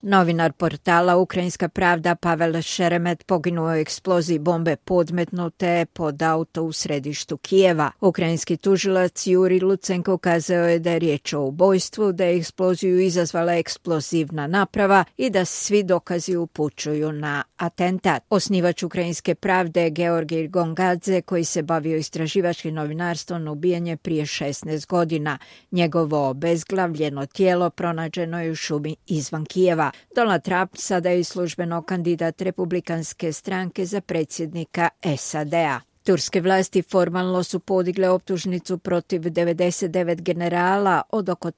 Novinar portala Ukrajinska pravda Pavel Šeremet poginuo u eksploziji bombe podmetnute pod auto u središtu Kijeva. Ukrajinski tužilac Jurij Lutsenko ukazao je da je riječ o ubojstvu, da je eksploziju izazvala eksplozivna naprava i da svi dokazi upućuju na atentat. Osnivač Ukrajinske pravde Georgij Gongadze, koji se bavio istraživačkim novinarstvom, ubijen je prije 16 godina. Njegovo obezglavljeno tijelo pronađeno je u šumi izvan Kijeva. Donald Trump sada je službeno kandidat Republikanske stranke za predsjednika SAD-a. Turske vlasti formalno su podigle optužnicu protiv 99 generala od oko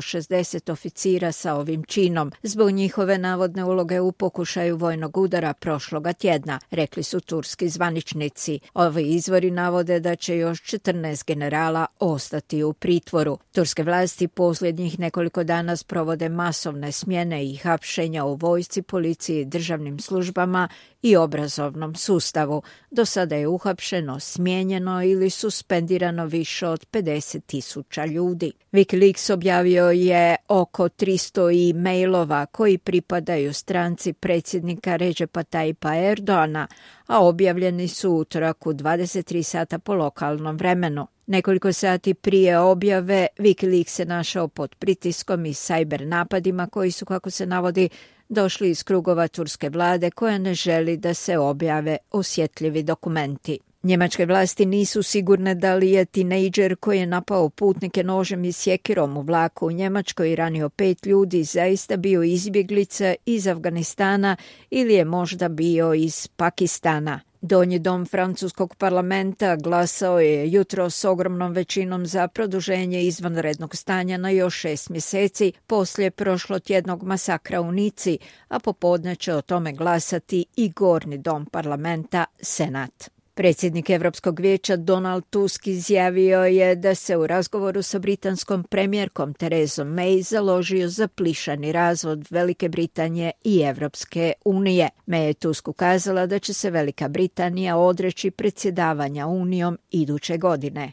360 oficira sa ovim činom zbog njihove navodne uloge u pokušaju vojnog udara prošloga tjedna, rekli su turski zvaničnici. Ovi izvori navode da će još 14 generala ostati u pritvoru. Turske vlasti posljednjih nekoliko dana provode masovne smjene i hapšenja u vojsci, policiji, državnim službama i obrazovnom sustavu. Do sada je uhapšeno, smijenjeno ili suspendirano više od 50.000 ljudi. Wikileaks objavio je oko 300 e-mailova koji pripadaju stranci predsjednika Recepa Tayyipa Erdoana, a objavljeni su utorak u 23 sata po lokalnom vremenu. Nekoliko sati prije objave Wikileaks se našao pod pritiskom i cyber napadima koji su, kako se navodi, došli iz krugova turske vlade koja ne želi da se objave osjetljivi dokumenti. Njemačke vlasti nisu sigurne da li je tinejdžer koji je napao putnike nožem i sjekirom u vlaku u Njemačkoj i ranio 5 ljudi zaista bio izbjeglica iz Afganistana ili je možda bio iz Pakistana. Donji dom francuskog parlamenta glasao je jutro s ogromnom većinom za produženje izvanrednog stanja na još 6 mjeseci poslije prošlotjednog masakra u Nici, a popodne će o tome glasati i gornji dom parlamenta, Senat. Predsjednik Europskog vijeća Donald Tusk izjavio je da se u razgovoru sa britanskom premijerkom Therezom May založio za plišani razvod Velike Britanije i Europske unije. May je Tusk ukazala da će se Velika Britanija odreći predsjedavanja Unijom iduće godine.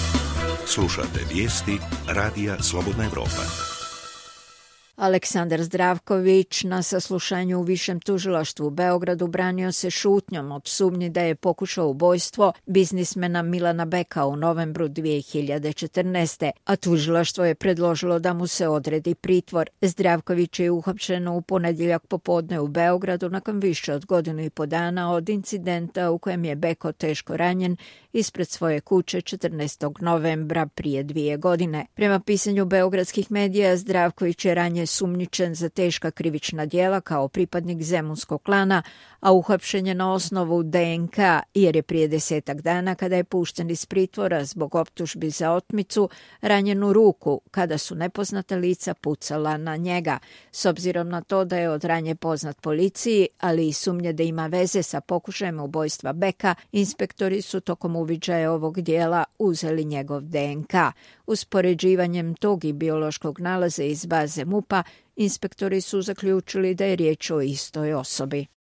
Slušate vijesti Radija Slobodna Evropa. Aleksandar Zdravković na saslušanju u Višem tužilaštvu u Beogradu branio se šutnjom od sumnji da je pokušao ubojstvo biznismena Milana Beka u novembru 2014. a tužilaštvo je predložilo da mu se odredi pritvor. Zdravković je uhapšen u ponedjeljak popodne u Beogradu nakon više od 1,5 dana od incidenta u kojem je Beko teško ranjen ispred svoje kuće 14. novembra prije 2 godine. Prema pisanju beogradskih medija, Zdravković je ranije sumnjičen za teška krivična djela kao pripadnik zemunskog klana, a uhapšen je na osnovu DNK jer je prije 10 dana, kada je pušten iz pritvora zbog optužbi za otmicu, ranjen u ruku kada su nepoznata lica pucala na njega. S obzirom na to da je od ranije poznat policiji, ali i sumnje da ima veze sa pokušajem ubojstva Beka, inspektori su tokom uviđaja ovog djela uzeli njegov DNK. Uspoređivanjem tog i biološkog nalaza iz baze MUP-a, inspektori su zaključili da je riječ o istoj osobi.